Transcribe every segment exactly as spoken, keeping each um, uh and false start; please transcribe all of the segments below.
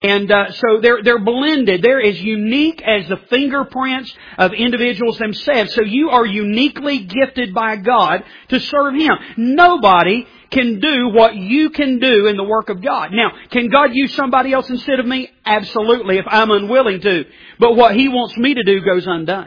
And uh, so they're they're blended. They're as unique as the fingerprints of individuals themselves. So you are uniquely gifted by God to serve Him. Nobody can do what you can do in the work of God. Now, can God use somebody else instead of me? Absolutely, if I'm unwilling to. But what He wants me to do goes undone.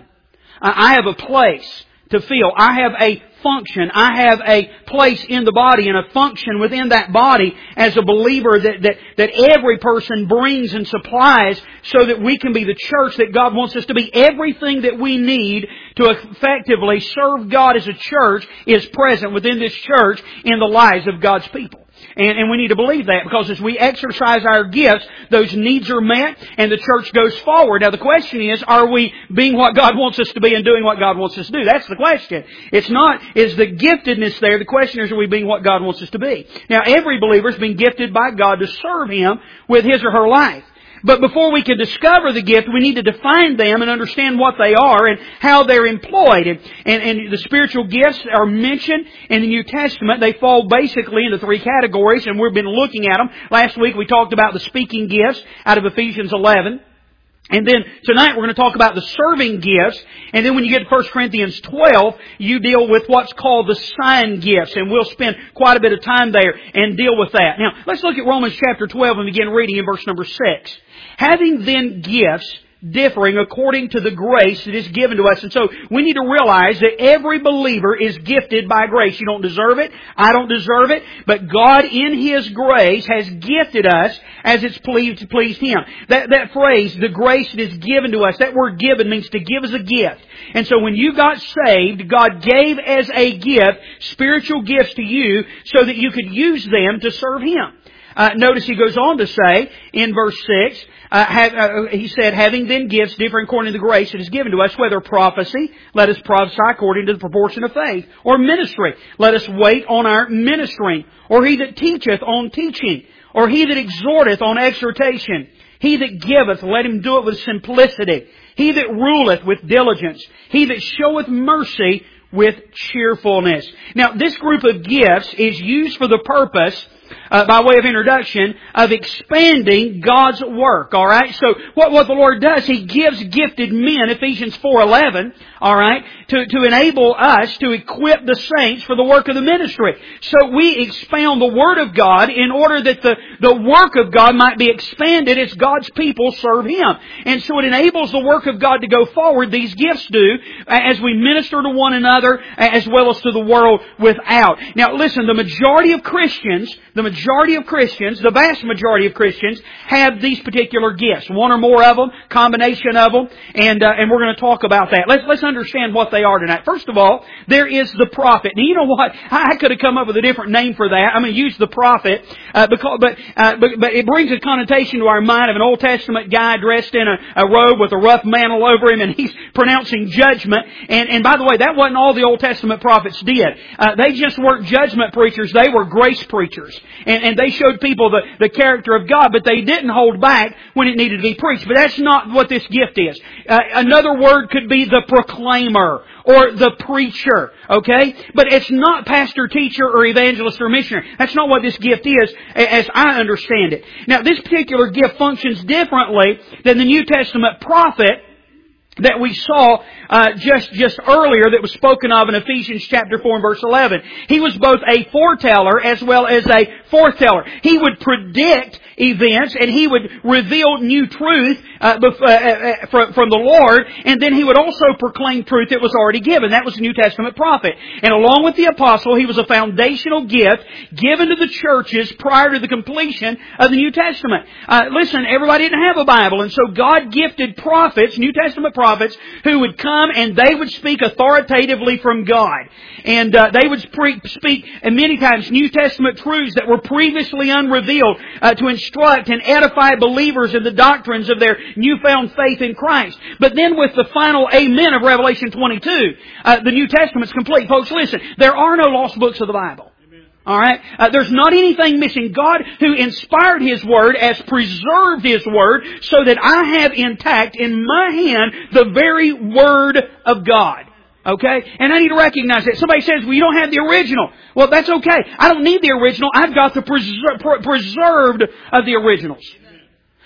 I have a place to fill. I have a function. I have a place in the body and a function within that body as a believer that, that, that every person brings and supplies so that we can be the church that God wants us to be. Everything that we need to effectively serve God as a church is present within this church in the lives of God's people. And, and we need to believe that, because as we exercise our gifts, those needs are met and the church goes forward. Now the question is, are we being what God wants us to be and doing what God wants us to do? That's the question. It's not, is the giftedness there? The question is, are we being what God wants us to be? Now every believer has been gifted by God to serve Him with his or her life. But before we can discover the gift, we need to define them and understand what they are and how they're employed. And, and, and the spiritual gifts are mentioned in the New Testament. They fall basically into three categories, and we've been looking at them. Last week we talked about the speaking gifts out of Ephesians eleven. And then tonight we're going to talk about the serving gifts. And then when you get to First Corinthians twelve, you deal with what's called the sign gifts. And we'll spend quite a bit of time there and deal with that. Now, let's look at Romans chapter twelve and begin reading in verse number six. Having then gifts differing according to the grace that is given to us. And so we need to realize that every believer is gifted by grace. You don't deserve it. I don't deserve it. But God in His grace has gifted us as it's pleased to please Him. That, that phrase, the grace that is given to us, that word given means to give as a gift. And so when you got saved, God gave as a gift spiritual gifts to you so that you could use them to serve Him. Uh, notice he goes on to say in verse six, uh, have, uh, he said, having then gifts differing according to the grace that is given to us, whether prophecy, let us prophesy according to the proportion of faith, or ministry, let us wait on our ministering, or he that teacheth on teaching, or he that exhorteth on exhortation, he that giveth, let him do it with simplicity, he that ruleth with diligence, he that showeth mercy with cheerfulness. Now, this group of gifts is used for the purpose, Uh, by way of introduction, of expanding God's work, alright? So, what, what the Lord does, He gives gifted men, Ephesians four eleven, alright, to, to enable us to equip the saints for the work of the ministry. So we expound the Word of God in order that the, the work of God might be expanded as God's people serve Him. And so it enables the work of God to go forward, these gifts do, as we minister to one another, as well as to the world without. Now listen, the majority of Christians, the majority of Christians, the vast majority of Christians, have these particular gifts. One or more of them, combination of them, and uh, and we're going to talk about that. Let's let's understand what they are tonight. First of all, there is the prophet. Now, you know what? I could have come up with a different name for that. I'm going to use the prophet, uh, because but, uh, but but it brings a connotation to our mind of an Old Testament guy dressed in a, a robe with a rough mantle over him, and he's pronouncing judgment. And and by the way, that wasn't all the Old Testament prophets did. Uh, they just weren't judgment preachers; they were grace preachers. And, and they showed people the, the character of God, but they didn't hold back when it needed to be preached. But that's not what this gift is. Uh, another word could be the proclaimer or the preacher, okay? But it's not pastor, teacher, or evangelist, or missionary. That's not what this gift is, as I understand it. Now, this particular gift functions differently than the New Testament prophet that we saw uh, just just earlier, that was spoken of in Ephesians chapter four and verse eleven. He was both a foreteller as well as a foreteller. He would predict events, and he would reveal new truth uh, bef- uh, uh, from, from the Lord, and then he would also proclaim truth that was already given. That was the New Testament prophet. And along with the apostle, he was a foundational gift given to the churches prior to the completion of the New Testament. Uh, listen, everybody didn't have a Bible, and so God gifted prophets, New Testament prophets, prophets who would come and they would speak authoritatively from God. And uh, they would pre- speak, and many times, New Testament truths that were previously unrevealed uh, to instruct and edify believers in the doctrines of their newfound faith in Christ. But then with the final amen of Revelation twenty-two, uh, the New Testament's complete. Folks, listen, there are no lost books of the Bible. All right? Uh, there's not anything missing. God, who inspired His Word, has preserved His Word so that I have intact in my hand the very Word of God. Okay? And I need to recognize that. Somebody says, well, you don't have the original. Well, that's okay. I don't need the original. I've got the preser- preserved of the originals.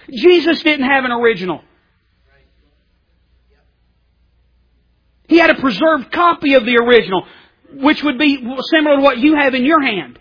Jesus didn't have an original. He had a preserved copy of the original, which would be similar to what you have in your hand.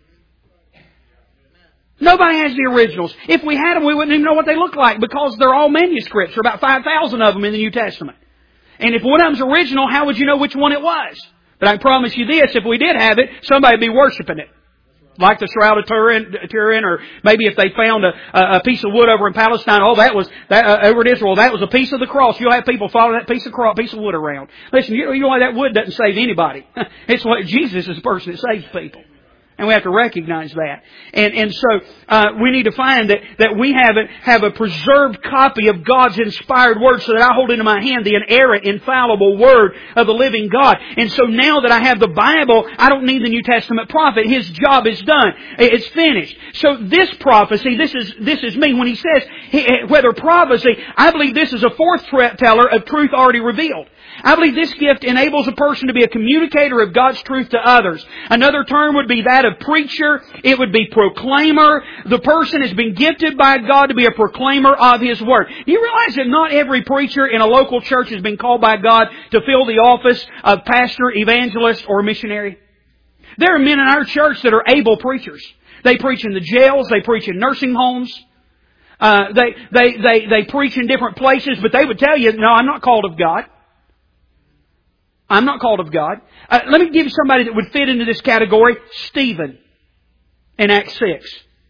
Nobody has the originals. If we had them, we wouldn't even know what they look like because they're all manuscripts. There are about five thousand of them in the New Testament. And if one of them's original, how would you know which one it was? But I promise you this, if we did have it, somebody would be worshiping it. Like the Shroud of Turin, Turin, or maybe if they found a, a piece of wood over in Palestine, oh, that was, that, uh, over in Israel, that was a piece of the cross. You'll have people follow that piece of cross, piece of wood around. Listen, you, you know why that wood doesn't save anybody? It's what Jesus is the person that saves people. And we have to recognize that. And, and so, uh, we need to find that, that we have a, have a preserved copy of God's inspired Word so that I hold into my hand the inerrant, infallible Word of the living God. And so now that I have the Bible, I don't need the New Testament prophet. His job is done. It's finished. So this prophecy, this is, this is me. When he says, whether prophecy, I believe this is a foreteller of truth already revealed. I believe this gift enables a person to be a communicator of God's truth to others. Another term would be that of preacher. It would be proclaimer. The person has been gifted by God to be a proclaimer of His Word. Do you realize that not every preacher in a local church has been called by God to fill the office of pastor, evangelist, or missionary? There are men in our church that are able preachers. They preach in the jails. They preach in nursing homes. Uh, they, they, they, they preach in different places, but they would tell you, no, I'm not called of God. I'm not called of God. Uh, let me give you somebody that would fit into this category. Stephen in Acts six.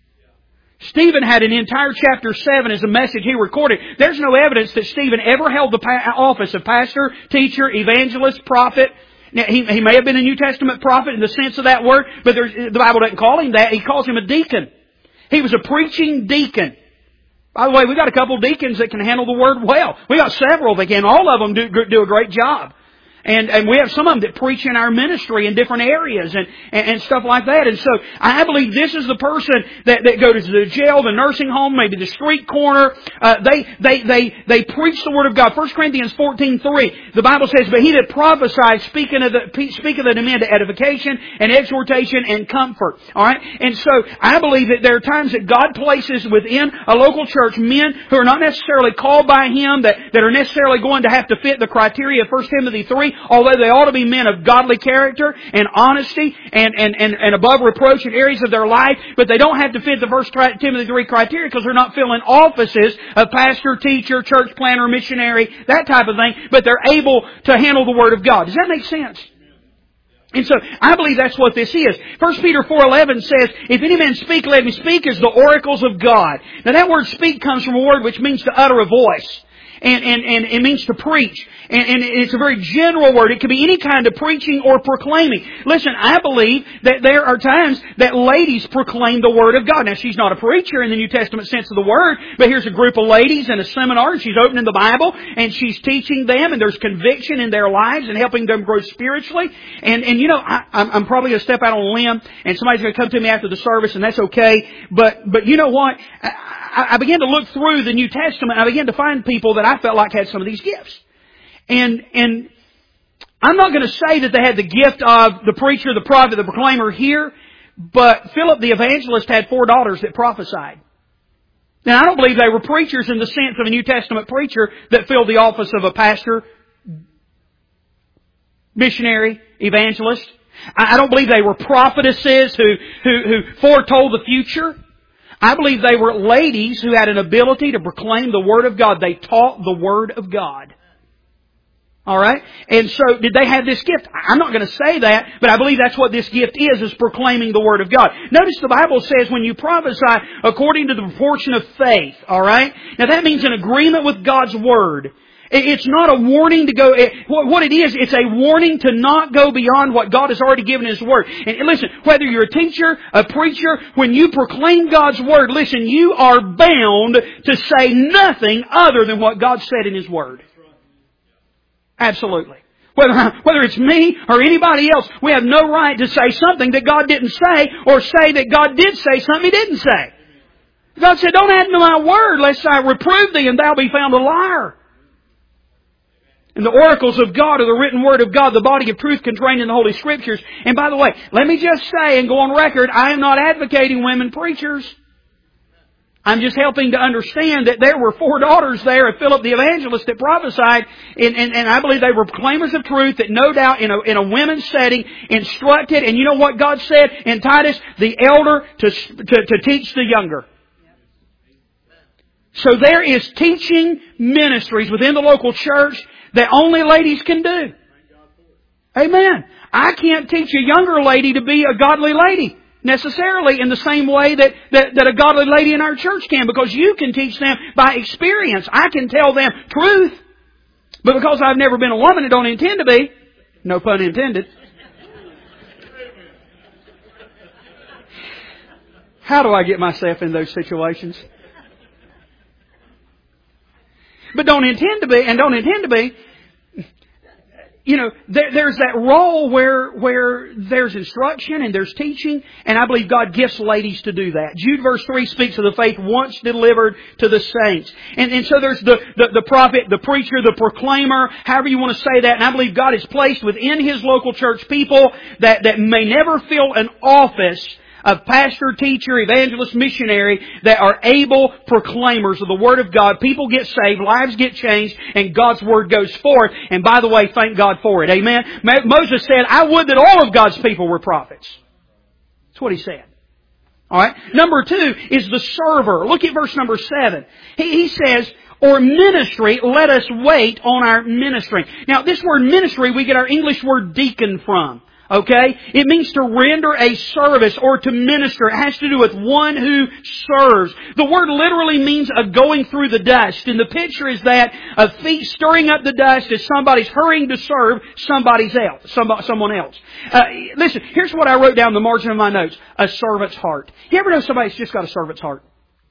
Stephen had an entire chapter seven as a message he recorded. There's no evidence that Stephen ever held the pa- office of pastor, teacher, evangelist, prophet. Now, he, he may have been a New Testament prophet in the sense of that word, but the Bible doesn't call him that. He calls him a deacon. He was a preaching deacon. By the way, we got a couple of deacons that can handle the word well. We got several that can. All of them do, do a great job. And, and we have some of them that preach in our ministry in different areas and, and, and stuff like that. And so I believe this is the person that, that goes to the jail, the nursing home, maybe the street corner. Uh, they, they, they, they preach the Word of God. First Corinthians fourteen three, the Bible says, but he that prophesies speaketh of the, speaketh of the men to edification and exhortation and comfort. Alright? And so I believe that there are times that God places within a local church men who are not necessarily called by Him, that, that are necessarily going to have to fit the criteria of First Timothy three, although they ought to be men of godly character and honesty and, and, and, and above reproach in areas of their life, but they don't have to fit the First Timothy three criteria because they're not filling offices of pastor, teacher, church planter, missionary, that type of thing, but they're able to handle the Word of God. Does that make sense? And so, I believe that's what this is. First Peter four eleven says, if any man speak, let him speak as the oracles of God. Now that word speak comes from a word which means to utter a voice. And, and, and it means to preach. And, and it's a very general word. It could be any kind of preaching or proclaiming. Listen, I believe that there are times that ladies proclaim the Word of God. Now, she's not a preacher in the New Testament sense of the word, but here's a group of ladies in a seminar, and she's opening the Bible, and she's teaching them, and there's conviction in their lives and helping them grow spiritually. And, and you know, I, I'm, I'm probably going to step out on a limb, and somebody's going to come to me after the service, and that's okay. But, but you know what? I, I began to look through the New Testament, and I began to find people that I felt like had some of these gifts. And, and I'm not going to say that they had the gift of the preacher, the prophet, the proclaimer here, but Philip the evangelist had four daughters that prophesied. Now, I don't believe they were preachers in the sense of a New Testament preacher that filled the office of a pastor, missionary, evangelist. I don't believe they were prophetesses who, who, who foretold the future. I believe they were ladies who had an ability to proclaim the Word of God. They taught the Word of God. Alright? And so, did they have this gift? I'm not going to say that, but I believe that's what this gift is, is proclaiming the Word of God. Notice the Bible says when you prophesy according to the proportion of faith. Alright? Now that means an agreement with God's Word. It's not a warning to go, what it is, it's a warning to not go beyond what God has already given His Word. And listen, whether you're a teacher, a preacher, when you proclaim God's Word, listen, you are bound to say nothing other than what God said in His Word. Absolutely. Whether, whether it's me or anybody else, we have no right to say something that God didn't say, or say that God did say something He didn't say. God said, don't add to my Word, lest I reprove thee and thou be found a liar. And the oracles of God are the written Word of God, the body of truth contained in the Holy Scriptures. And by the way, let me just say and go on record, I am not advocating women preachers. I'm just helping to understand that there were four daughters there of Philip the evangelist that prophesied, and, and, and I believe they were proclaimers of truth that no doubt in a, in a women's setting instructed, and you know what God said in Titus? The elder to, to, to teach the younger. So there is teaching ministries within the local church that only ladies can do. Amen. I can't teach a younger lady to be a godly lady necessarily in the same way that, that, that a godly lady in our church can, because you can teach them by experience. I can tell them truth, but because I've never been a woman and don't intend to be, no pun intended. How do I get myself in those situations? But don't intend to be, and don't intend to be, you know, there, there's that role where where there's instruction and there's teaching, and I believe God gifts ladies to do that. Jude verse three speaks of the faith once delivered to the saints. And, and so there's the, the, the prophet, the preacher, the proclaimer, however you want to say that. And I believe God has placed within His local church people that, that may never fill an office of pastor, teacher, evangelist, missionary that are able proclaimers of the Word of God. People get saved, lives get changed, and God's Word goes forth. And by the way, thank God for it. Amen. Moses said, I would that all of God's people were prophets. That's what he said. Alright. Number two is the server. Look at verse number seven. He, he says, or ministry, let us wait on our ministry. Now, this word ministry, we get our English word deacon from. Okay? It means to render a service or to minister. It has to do with one who serves. The word literally means a going through the dust. And the picture is that of feet stirring up the dust as somebody's hurrying to serve somebody's else, somebody, someone else. Uh, listen, here's what I wrote down in the margin of my notes. A servant's heart. You ever know somebody's just got a servant's heart?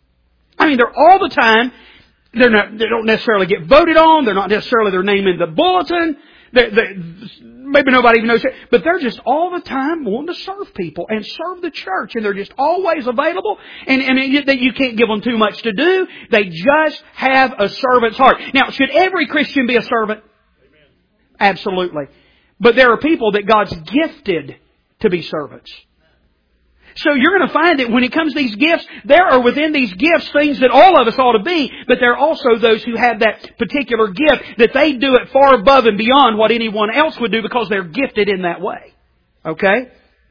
I mean, they're all the time. They're not, they don't necessarily get voted on. They're not necessarily their name in the bulletin. They, they, maybe nobody even knows it, but they're just all the time wanting to serve people and serve the church, and they're just always available, and, and it, you can't give them too much to do. They just have a servant's heart. Now, should every Christian be a servant? Amen. Absolutely. But there are people that God's gifted to be servants. So you're going to find that when it comes to these gifts, there are within these gifts things that all of us ought to be, but there are also those who have that particular gift that they do it far above and beyond what anyone else would do because they're gifted in that way. Okay?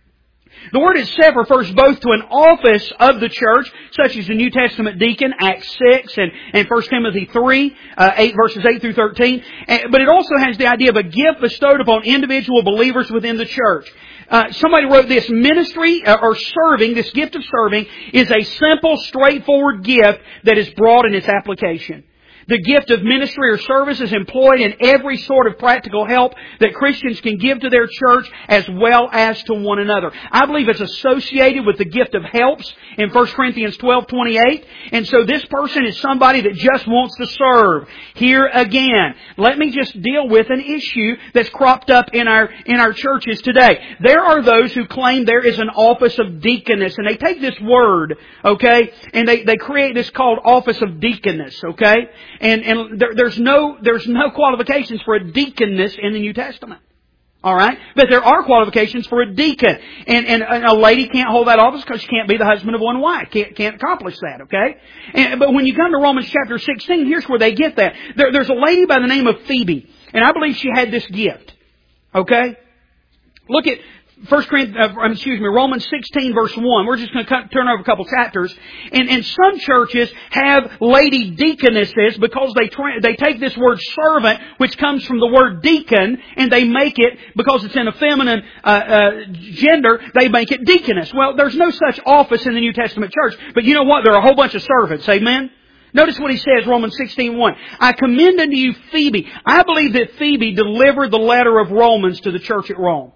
The word itself refers both to an office of the church, such as the New Testament deacon, Acts six, and, and First Timothy three, uh, eight, verses eight through thirteen. But it also has the idea of a gift bestowed upon individual believers within the church. Uh, somebody wrote this, ministry uh, or serving, this gift of serving, is a simple, straightforward gift that is broad in its application. The gift of ministry or service is employed in every sort of practical help that Christians can give to their church as well as to one another. I believe it's associated with the gift of helps in First Corinthians twelve twenty-eight. And so this person is somebody that just wants to serve. Here again, let me just deal with an issue that's cropped up in our in our churches today. There are those who claim there is an office of deaconess, and they take this word, okay, and they, they create this called office of deaconess, okay? And, and there, there's no there's no qualifications for a deaconess in the New Testament. All right? But there are qualifications for a deacon. And, and a lady can't hold that office because she can't be the husband of one wife. Can't, can't accomplish that, okay? And, but when you come to Romans chapter sixteen, here's where they get that. There, there's a lady by the name of Phoebe. And I believe she had this gift. Okay? Look at First Corinthians, uh, excuse me, Romans sixteen verse one. We're just going to turn over a couple chapters. And, and some churches have lady deaconesses because they tra- they take this word servant, which comes from the word deacon, and they make it, because it's in a feminine uh, uh, gender, they make it deaconess. Well, there's no such office in the New Testament church. But you know what? There are a whole bunch of servants. Amen? Notice what he says, Romans sixteen one. I commend unto you Phoebe. I believe that Phoebe delivered the letter of Romans to the church at Rome.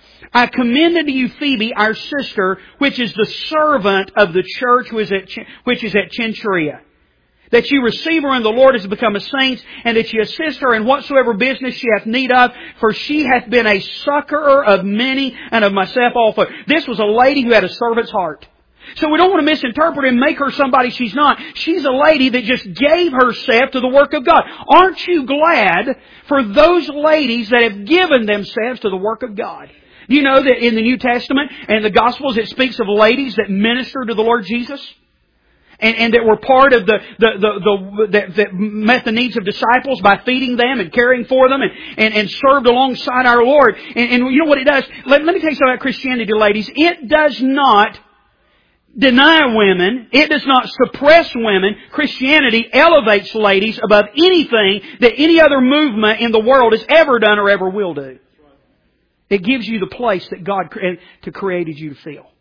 I commend unto you Phoebe, our sister, which is the servant of the church which is at Cenchrea. That you receive her in the Lord as become a saint, and that you assist her in whatsoever business she hath need of, for she hath been a succorer of many, and of myself also. This was a lady who had a servant's heart. So we don't want to misinterpret and make her somebody she's not. She's a lady that just gave herself to the work of God. Aren't you glad for those ladies that have given themselves to the work of God? You know that in the New Testament and the Gospels it speaks of ladies that minister to the Lord Jesus? and, and that were part of the, the, the, the that, that met the needs of disciples by feeding them and caring for them and, and, and served alongside our Lord. And, and you know what it does? Let, let me tell you something about Christianity, ladies. It does not deny women. It does not suppress women. Christianity elevates ladies above anything that any other movement in the world has ever done or ever will do. It gives you the place that God created you to fill.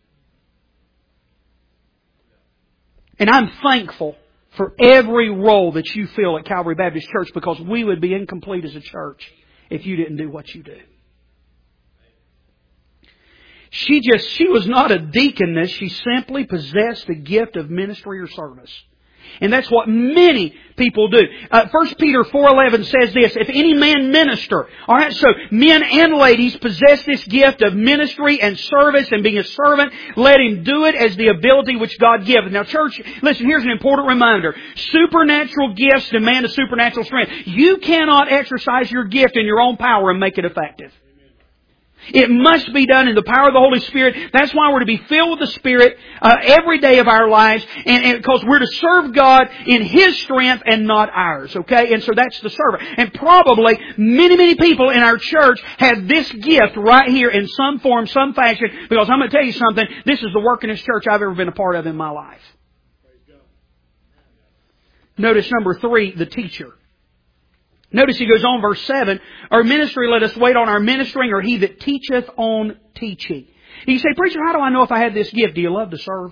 And I'm thankful for every role that you fill at Calvary Baptist Church, because we would be incomplete as a church if you didn't do what you do. She just, she was not a deaconess. She simply possessed the gift of ministry or service. And that's what many people do. Uh, First Peter four eleven says this, if any man minister. Alright, so men and ladies possess this gift of ministry and service and being a servant. Let him do it as the ability which God gives. Now church, listen, here's an important reminder. Supernatural gifts demand a supernatural strength. You cannot exercise your gift in your own power and make it effective. It must be done in the power of the Holy Spirit. That's why we're to be filled with the Spirit uh, every day of our lives, and, and because we're to serve God in His strength and not ours. Okay, and so that's the servant. And probably many, many people in our church have this gift right here in some form, some fashion. Because I'm going to tell you something. This is the workingest church I've ever been a part of in my life. Notice number three, the teacher. Notice he goes on, verse seven, our ministry, let us wait on our ministering, or he that teacheth on teaching. You say, preacher, how do I know if I have this gift? Do you love to serve?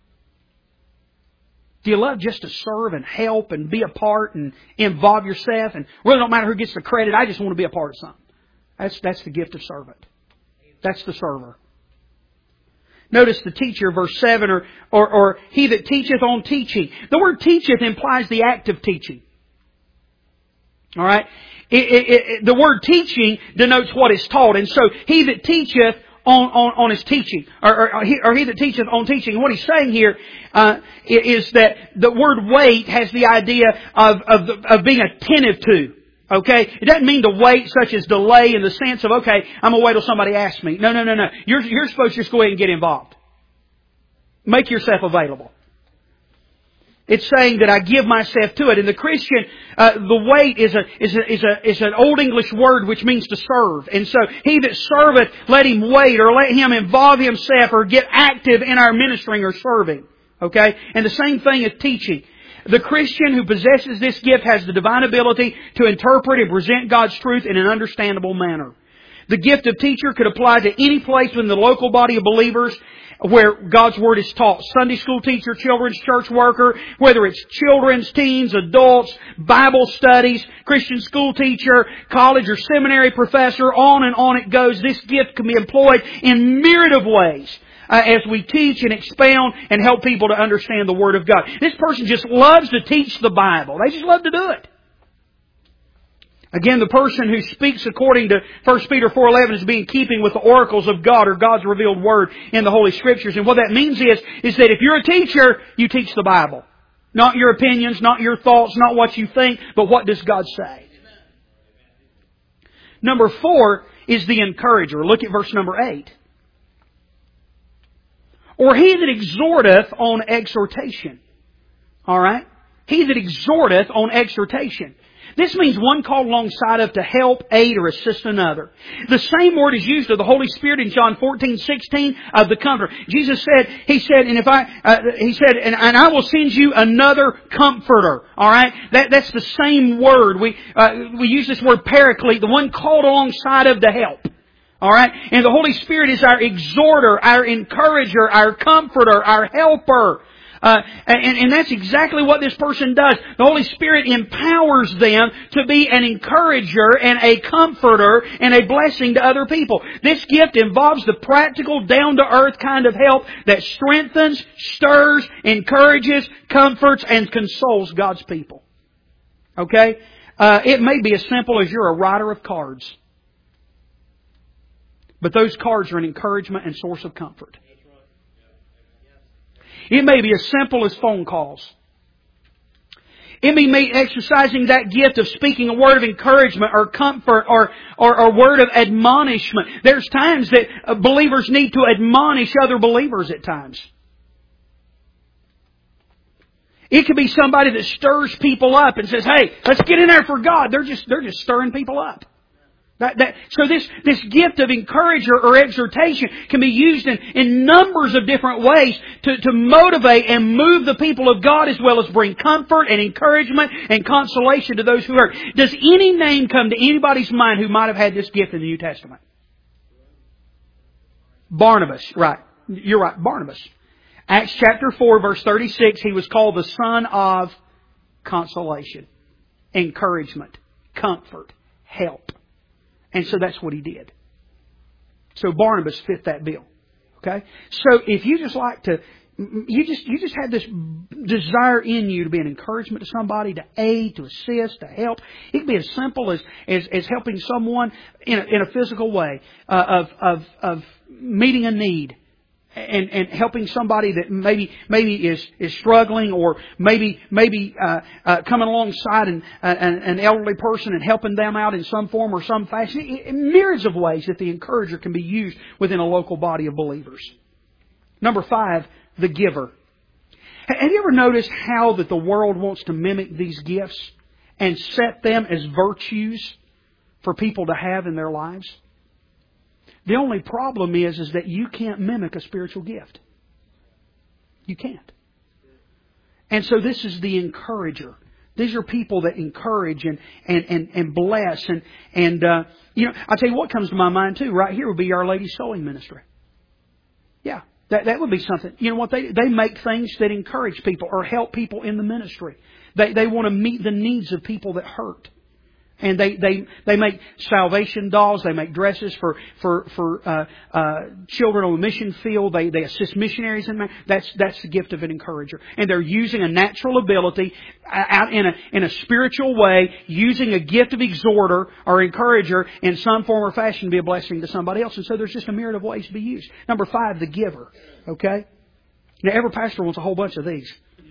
Do you love just to serve and help and be a part and involve yourself? And really don't matter who gets the credit, I just want to be a part of something. That's, that's the gift of servant. That's the server. Notice the teacher, verse seven, or, or, or he that teacheth on teaching. The word teacheth implies the act of teaching. All right, it, it, it, the word teaching denotes what is taught, and so he that teacheth on on, on his teaching, or, or, he, or he that teacheth on teaching. What he's saying here uh, is that the word wait has the idea of of, the, of being attentive to. Okay, it doesn't mean to wait such as delay in the sense of okay, I'm gonna wait till somebody asks me. No, no, no, no. You're you're supposed to just go ahead and get involved. Make yourself available. It's saying that I give myself to it. And the Christian, uh, the wait is a, is a, is a, is an Old English word which means to serve. And so, he that serveth, let him wait, or let him involve himself, or get active in our ministering or serving. Okay? And the same thing is teaching. The Christian who possesses this gift has the divine ability to interpret and present God's truth in an understandable manner. The gift of teacher could apply to any place within the local body of believers where God's Word is taught. Sunday school teacher, children's church worker, whether it's children's, teens, adults, Bible studies, Christian school teacher, college or seminary professor, on and on it goes. This gift can be employed in myriad of ways uh, as we teach and expound and help people to understand the Word of God. This person just loves to teach the Bible. They just love to do it. Again, the person who speaks according to First Peter four eleven is being keeping with the oracles of God, or God's revealed Word in the Holy Scriptures. And what that means is, is that if you're a teacher, you teach the Bible. Not your opinions, not your thoughts, not what you think, but what does God say? Number four is the encourager. Look at verse number eight. Or he that exhorteth on exhortation. Alright? He that exhorteth on exhortation. This means one called alongside of to help, aid, or assist another. The same word is used of the Holy Spirit in John fourteen sixteen of the Comforter. Jesus said, He said, and if I, uh, He said, and, and I will send you another Comforter. All right, that that's the same word. We uh, we use this word Paraclete, the one called alongside of to help. All right, and the Holy Spirit is our exhorter, our encourager, our comforter, our helper. Uh, and, and that's exactly what this person does. The Holy Spirit empowers them to be an encourager and a comforter and a blessing to other people. This gift involves the practical, down-to-earth kind of help that strengthens, stirs, encourages, comforts, and consoles God's people. Okay? Uh, it may be as simple as you're a writer of cards. But those cards are an encouragement and source of comfort. It may be as simple as phone calls. It may be exercising that gift of speaking a word of encouragement or comfort or, or a word of admonishment. There's times that believers need to admonish other believers at times. It could be somebody that stirs people up and says, "Hey, let's get in there for God." They're just they're just stirring people up. That, that, so this, this gift of encourager or exhortation can be used in, in numbers of different ways to, to motivate and move the people of God, as well as bring comfort and encouragement and consolation to those who hurt. Does any name come to anybody's mind who might have had this gift in the New Testament? Barnabas, right. You're right, Barnabas. Acts chapter four, verse thirty-six, he was called the son of consolation, encouragement, comfort, help. And so that's what he did. So Barnabas fit that bill. Okay? So if you just like to, you just you just had this desire in you to be an encouragement to somebody, to aid, to assist, to help. It can be as simple as as, as helping someone in a, in a physical way, uh, of of of meeting a need. And, and helping somebody that maybe maybe is, is struggling, or maybe maybe uh, uh, coming alongside an, an, an elderly person and helping them out in some form or some fashion. In myriads of ways that the encourager can be used within a local body of believers. Number five, the giver. Have you ever noticed how that the world wants to mimic these gifts and set them as virtues for people to have in their lives? The only problem is, is that you can't mimic a spiritual gift. You can't. And so this is the encourager. These are people that encourage and, and, and, and bless. And, and uh, you know, I'll tell you what comes to my mind too. Right here would be Our Lady Sewing Ministry. Yeah, that, that would be something. You know what? They, they make things that encourage people or help people in the ministry. They, they want to meet the needs of people that hurt. And they, they, they make salvation dolls. They make dresses for, for, for, uh, uh, children on the mission field. They, they assist missionaries in that. That's, that's the gift of an encourager. And they're using a natural ability out in a, in a spiritual way, using a gift of exhorter or encourager in some form or fashion to be a blessing to somebody else. And so there's just a myriad of ways to be used. Number five, the giver. Okay? Now every pastor wants a whole bunch of these.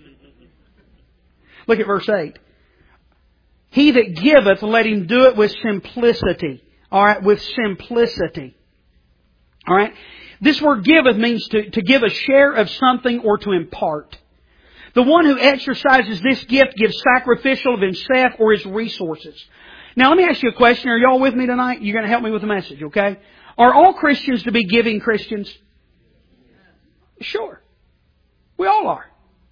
Look at verse eight. He that giveth, let him do it with simplicity. Alright, with simplicity. Alright? This word giveth means to, to give a share of something or to impart. The one who exercises this gift gives sacrificial of himself or his resources. Now let me ask you a question. Are y'all with me tonight? You're going to help me with the message, okay? Are all Christians to be giving Christians? Sure. We all are.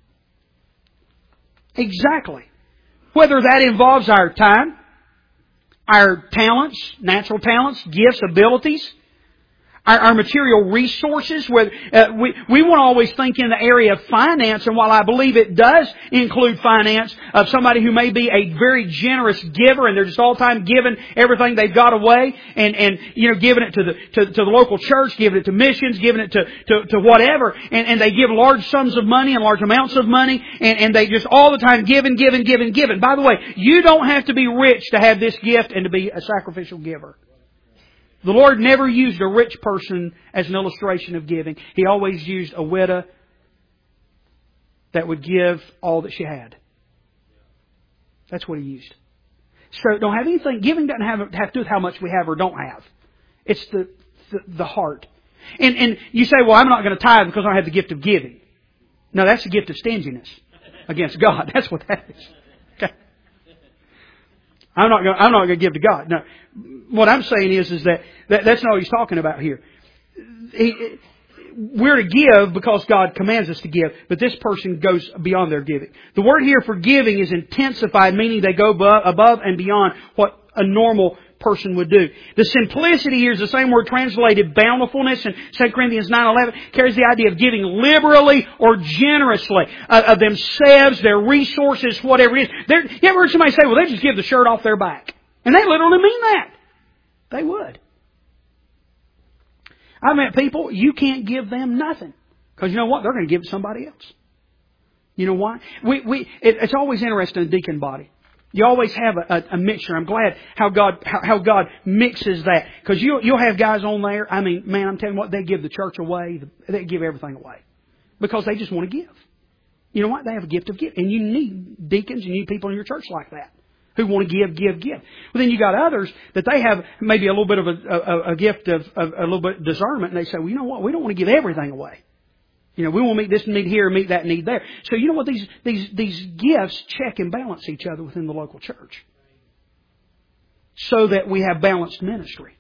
Exactly. Whether that involves our time, our talents, natural talents, gifts, abilities, our, our material resources. Whether, uh, we, we want to always think in the area of finance, and while I believe it does include finance, of somebody who may be a very generous giver and they're just all the time giving everything they've got away, and, and you know, giving it to the to, to the local church, giving it to missions, giving it to, to, to whatever, and, and they give large sums of money and large amounts of money, and, and they just all the time giving, giving, giving, giving. By the way, you don't have to be rich to have this gift and to be a sacrificial giver. The Lord never used a rich person as an illustration of giving. He always used a widow that would give all that she had. That's what He used. So don't have anything. Giving doesn't have, have to do with how much we have or don't have. It's the the, the heart. And, and you say, well, I'm not going to tithe because I don't have the gift of giving. No, that's the gift of stinginess against God. That's what that is. Okay. I'm not going. I'm not going to give to God. No, what I'm saying is, is that, that that's not what He's talking about here. He, we're to give because God commands us to give, but this person goes beyond their giving. The word here for giving is intensified, meaning they go above and beyond what a normal person would do. The simplicity here is the same word translated bountifulness in Second Corinthians nine eleven, carries the idea of giving liberally or generously uh, of themselves, their resources, whatever it is. They're, you ever heard somebody say, well, they just give the shirt off their back? And they literally mean that. They would. I've met people, you can't give them nothing. Because you know what? They're going to give it to somebody else. You know why? We, we, it, it's always interesting in the deacon body. You always have a, a, a mixture. I'm glad how God how, how God mixes that. Because you, you'll have guys on there, I mean, man, I'm telling you what, they give the church away. They give everything away. Because they just want to give. You know what? They have a gift of giving. And you need deacons, you need people in your church like that. Who want to give, give, give. Well, then you got others that they have maybe a little bit of a, a, a gift of, of a little bit of discernment, and they say, well, you know what? We don't want to give everything away. You know, we want to meet this need here, meet that need there. So you know what? These, these, these gifts check and balance each other within the local church. So that we have balanced ministry.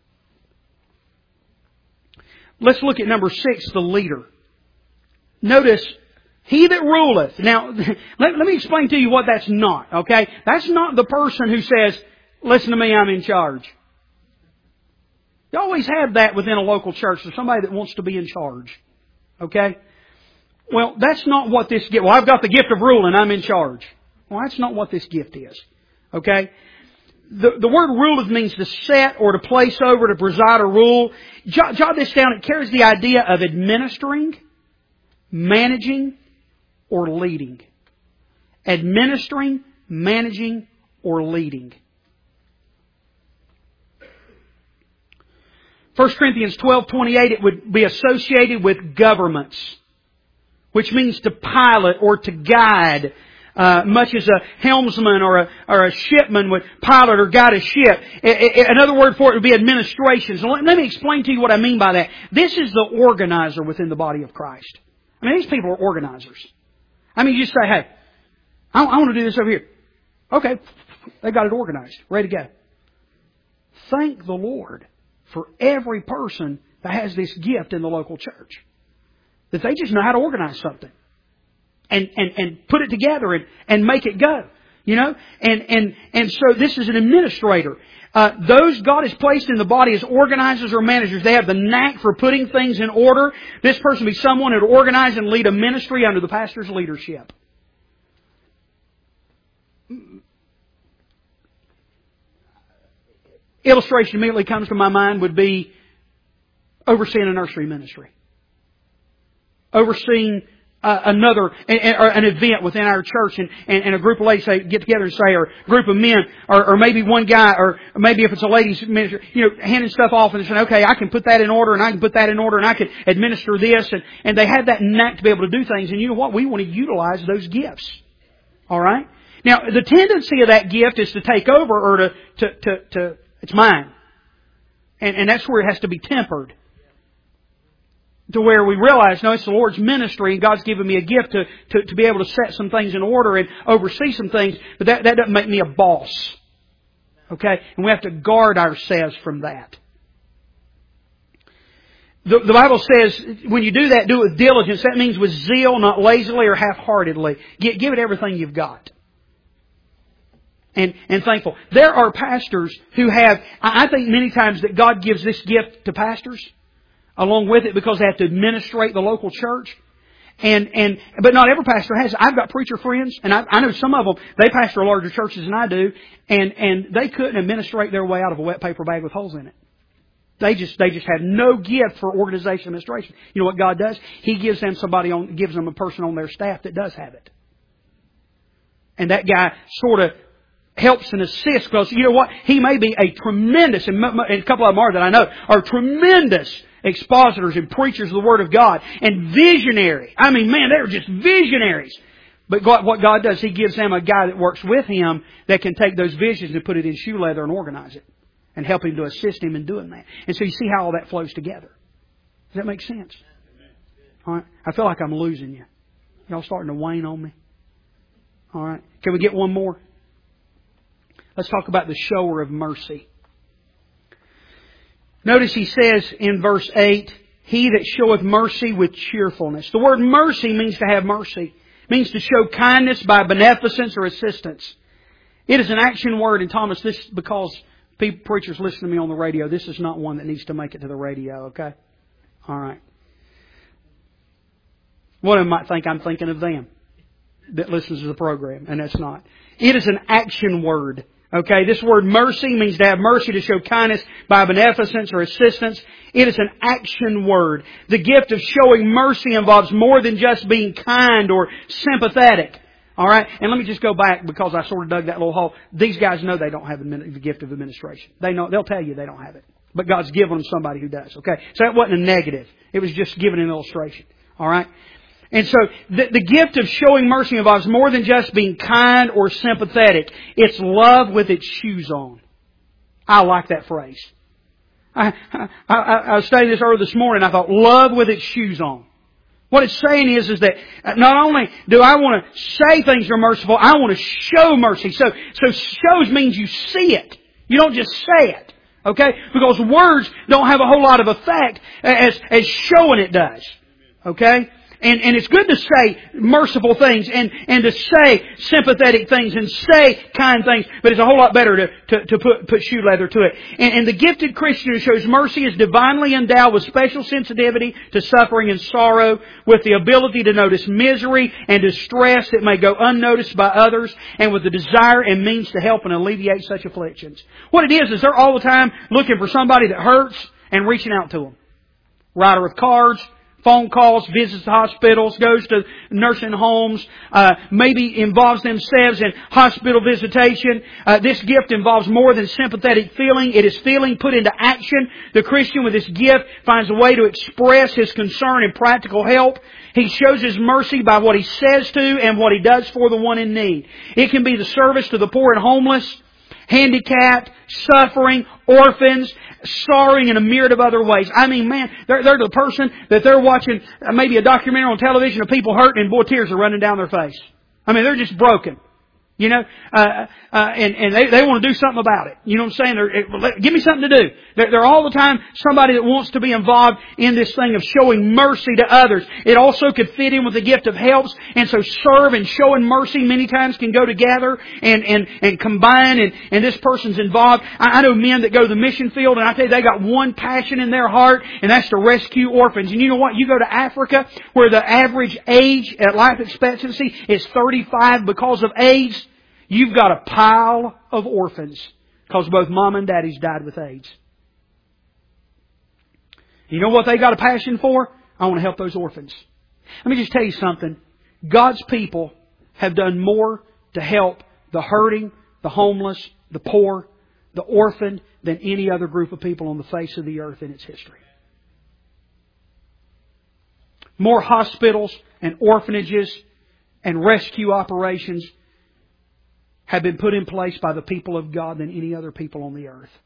Let's look at number six, the leader. Notice, he that ruleth. Now, let, let me explain to you what that's not, okay? That's not the person who says, listen to me, I'm in charge. You always have that within a local church. There's somebody that wants to be in charge. Okay? Well, that's not what this gift... Well, I've got the gift of ruling, I'm in charge. Well, that's not what this gift is. Okay? The, the word ruleth means to set or to place over, to preside or rule. Jot, jot this down. It carries the idea of administering, managing, or leading. Administering, managing, or leading. First Corinthians twelve twenty-eight, it would be associated with governments, which means to pilot or to guide, uh, much as a helmsman or a, or a shipman would pilot or guide a ship. Another word for it would be administration. So let, let me explain to you what I mean by that. This is the organizer within the body of Christ. I mean, these people are organizers. I mean, you just say, hey, I, I want to do this over here. Okay, they got it organized, ready to go. Thank the Lord for every person that has this gift in the local church. That they just know how to organize something. And, and, and put it together and, and make it go. You know? And, and, and so this is an administrator. Uh, those God has placed in the body as organizers or managers, they have the knack for putting things in order. This person will be someone who would organize and lead a ministry under the pastor's leadership. Illustration immediately comes to my mind would be overseeing a nursery ministry. Overseeing uh, another, an, an event within our church and, and, and a group of ladies say, get together and say, or a group of men, or, or maybe one guy, or maybe if it's a ladies ministry, you know, handing stuff off and saying, okay, I can put that in order and I can put that in order and I can administer this. And, and they have that knack to be able to do things. And you know what? We want to utilize those gifts. Alright? Now, the tendency of that gift is to take over or to, to, to, to it's mine. And, and that's where it has to be tempered. To where we realize, no, it's the Lord's ministry and God's given me a gift to, to, to be able to set some things in order and oversee some things. But that, that doesn't make me a boss. Okay? And we have to guard ourselves from that. The, the Bible says, when you do that, do it with diligence. That means with zeal, not lazily or half-heartedly. Give, give it everything you've got. And, and thankful. There are pastors who have, I think many times that God gives this gift to pastors along with it because they have to administrate the local church. And, and, but not every pastor has. I've got preacher friends and I, I know some of them, they pastor larger churches than I do and, and they couldn't administrate their way out of a wet paper bag with holes in it. They just, they just have no gift for organization administration. You know what God does? He gives them somebody on, gives them a person on their staff that does have it. And that guy sort of helps and assists because, you know what? He may be a tremendous, and a couple of them are that I know, are tremendous expositors and preachers of the Word of God and visionary. I mean, man, they're just visionaries. But God, what God does, He gives them a guy that works with him that can take those visions and put it in shoe leather and organize it and help him to assist him in doing that. And so you see how all that flows together. Does that make sense? All right. I feel like I'm losing you. Y'all starting to wane on me. All right. Can we get one more? Let's talk about the shower of mercy. Notice he says in verse eight, he that showeth mercy with cheerfulness. The word mercy means to have mercy. It means to show kindness by beneficence or assistance. It is an action word. And Thomas, this because people, preachers listen to me on the radio, this is not one that needs to make it to the radio, okay? All right. One of them might think I'm thinking of them that listens to the program, and that's not. It is an action word. Okay, this word mercy means to have mercy, to show kindness by beneficence or assistance. It is an action word. The gift of showing mercy involves more than just being kind or sympathetic. Alright, and let me just go back because I sort of dug that little hole. These guys know they don't have the gift of administration. They know, they'll tell you they don't have it. But God's given them somebody who does. Okay, so that wasn't a negative. It was just giving an illustration. Alright? And so the, the gift of showing mercy involves more than just being kind or sympathetic. It's love with its shoes on. I like that phrase. I, I, I, I was studying this earlier this morning. I thought, love with its shoes on. What it's saying is, is that not only do I want to say things are merciful, I want to show mercy. So, so shows means you see it. You don't just say it. Okay? Because words don't have a whole lot of effect as, as showing it does. Okay? And, and it's good to say merciful things and, and to say sympathetic things and say kind things, but it's a whole lot better to, to, to put, put shoe leather to it. And, and the gifted Christian who shows mercy is divinely endowed with special sensitivity to suffering and sorrow, with the ability to notice misery and distress that may go unnoticed by others, and with the desire and means to help and alleviate such afflictions. What it is, is they're all the time looking for somebody that hurts and reaching out to them. Writer of cards, phone calls, visits to hospitals, goes to nursing homes, uh, maybe involves themselves in hospital visitation. Uh, this gift involves more than sympathetic feeling. It is feeling put into action. The Christian with this gift finds a way to express his concern and practical help. He shows his mercy by what he says to and what he does for the one in need. It can be the service to the poor and homeless, handicapped, suffering, orphans, sorrowing in a myriad of other ways. I mean, man, they're, they're the person that they're watching maybe a documentary on television of people hurting and boy, tears are running down their face. I mean, they're just broken. You know, uh, uh, and, and they, they want to do something about it. You know what I'm saying? They're, give me something to do. They're, they're all the time somebody that wants to be involved in this thing of showing mercy to others. It also could fit in with the gift of helps. And so serve and showing mercy many times can go together and, and, and combine, and, and this person's involved. I, I know men that go to the mission field, and I tell you, they got one passion in their heart, and that's to rescue orphans. And you know what? You go to Africa, where the average age at life expectancy is thirty-five because of AIDS. You've got a pile of orphans because both mom and daddies died with AIDS. You know what they got a passion for? I want to help those orphans. Let me just tell you something. God's people have done more to help the hurting, the homeless, the poor, the orphan than any other group of people on the face of the earth in its history. More hospitals and orphanages and rescue operations have been put in place by the people of God than any other people on the earth.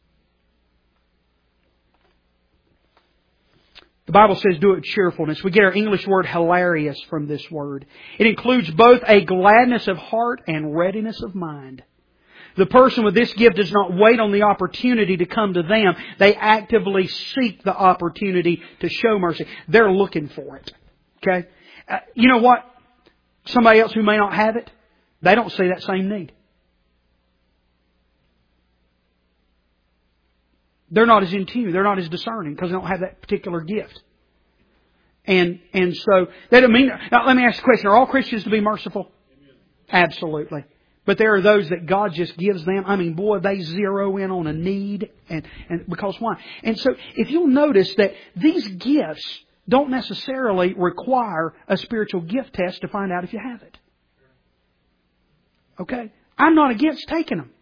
The Bible says do it with cheerfulness. We get our English word hilarious from this word. It includes both a gladness of heart and readiness of mind. The person with this gift does not wait on the opportunity to come to them. They actively seek the opportunity to show mercy. They're looking for it. Okay? Uh, you know what? Somebody else who may not have it, they don't see that same need. They're not as in tune. They're not as discerning because they don't have that particular gift. And and so, that doesn't mean... Now, let me ask you a question. Are all Christians to be merciful? Absolutely. But there are those that God just gives them. I mean, boy, they zero in on a need. And, and because why? And so, if you'll notice that these gifts don't necessarily require a spiritual gift test to find out if you have it. Okay? I'm not against taking them.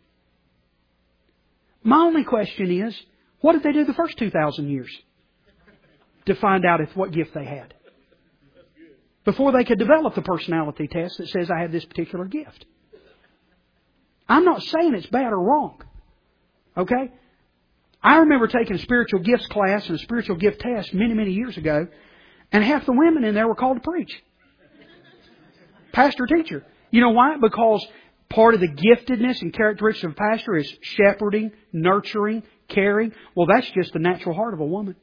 My only question is, what did they do the first two thousand years to find out if what gift they had? Before they could develop the personality test that says I have this particular gift. I'm not saying it's bad or wrong. Okay? I remember taking a spiritual gifts class and a spiritual gift test many, many years ago, and half the women in there were called to preach. Pastor, teacher. You know why? Because part of the giftedness and characteristics of a pastor is shepherding, nurturing, caring. Well, that's just the natural heart of a woman.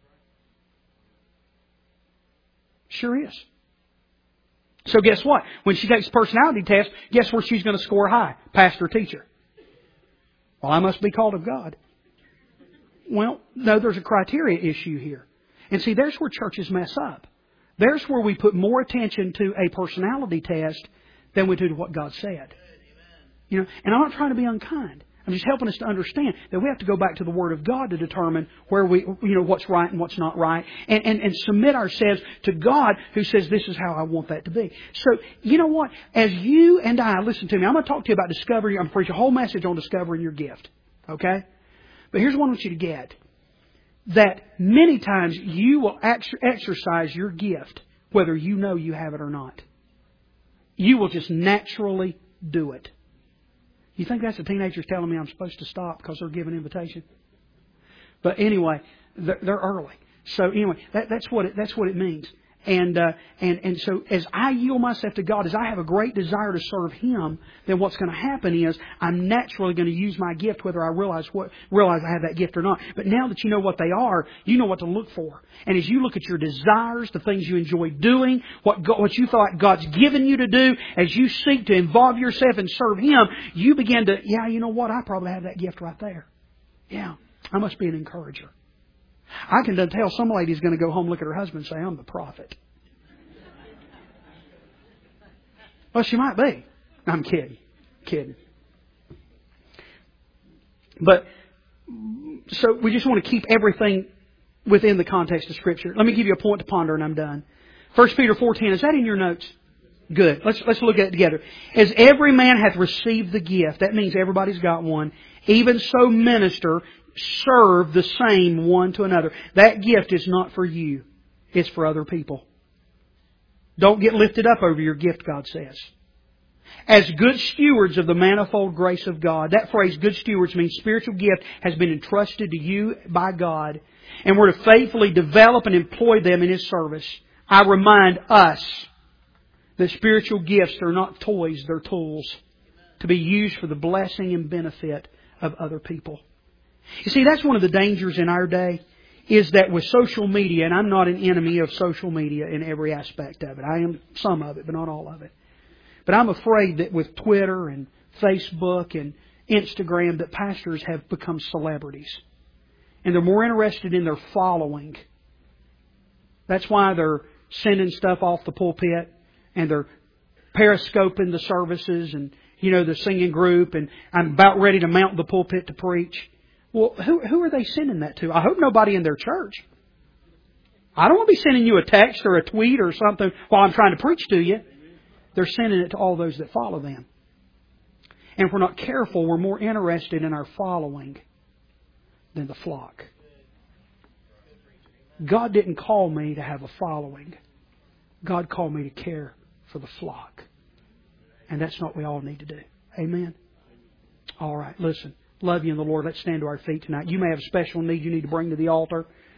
Sure is. So guess what? When she takes a personality test, guess where she's going to score high? Pastor, teacher. Well, I must be called of God. Well, no, there's a criteria issue here. And see, there's where churches mess up. There's where we put more attention to a personality test than we do to what God said. You know, and I'm not trying to be unkind. I'm just helping us to understand that we have to go back to the Word of God to determine where we, you know, what's right and what's not right, and, and, and submit ourselves to God who says this is how I want that to be. So, you know what? As you and I, listen to me, I'm going to talk to you about discovering, I'm going to preach a whole message on discovering your gift. Okay? But here's what I want you to get. That many times you will ex- exercise your gift whether you know you have it or not. You will just naturally do it. You think that's the teenagers telling me I'm supposed to stop because they're giving invitation? But anyway, they're, they're early. So anyway, that, that's what it, that's what it means. And, uh, and, and so as I yield myself to God, as I have a great desire to serve Him, then what's going to happen is I'm naturally going to use my gift whether I realize what, realize I have that gift or not. But now that you know what they are, you know what to look for. And as you look at your desires, the things you enjoy doing, what, God, what you feel like God's given you to do, as you seek to involve yourself and serve Him, you begin to, yeah, you know what, I probably have that gift right there. Yeah, I must be an encourager. I can tell some lady's going to go home, look at her husband and say, I'm the prophet. Well, she might be. I'm kidding. Kidding. But, so we just want to keep everything within the context of Scripture. Let me give you a point to ponder and I'm done. First Peter four ten, is that in your notes? Good. Let's, let's look at it together. As every man hath received the gift, that means everybody's got one, even so minister, serve the same one to another. That gift is not for you. It's for other people. Don't get lifted up over your gift, God says. As good stewards of the manifold grace of God. That phrase, good stewards, means spiritual gift has been entrusted to you by God. And we're to faithfully develop and employ them in His service. I remind us that spiritual gifts are not toys, they're tools to be used for the blessing and benefit of other people. You see, that's one of the dangers in our day, is that with social media, and I'm not an enemy of social media in every aspect of it. I am some of it, but not all of it. But I'm afraid that with Twitter and Facebook and Instagram that pastors have become celebrities. And they're more interested in their following. That's why they're sending stuff off the pulpit and they're periscoping the services and, you know, the singing group and I'm about ready to mount the pulpit to preach. Well, who who are they sending that to? I hope nobody in their church. I don't want to be sending you a text or a tweet or something while I'm trying to preach to you. They're sending it to all those that follow them. And if we're not careful, we're more interested in our following than the flock. God didn't call me to have a following. God called me to care for the flock. And that's what we all need to do. Amen? All right, listen. Love you in the Lord. Let's stand to our feet tonight. You may have a special need you need to bring to the altar.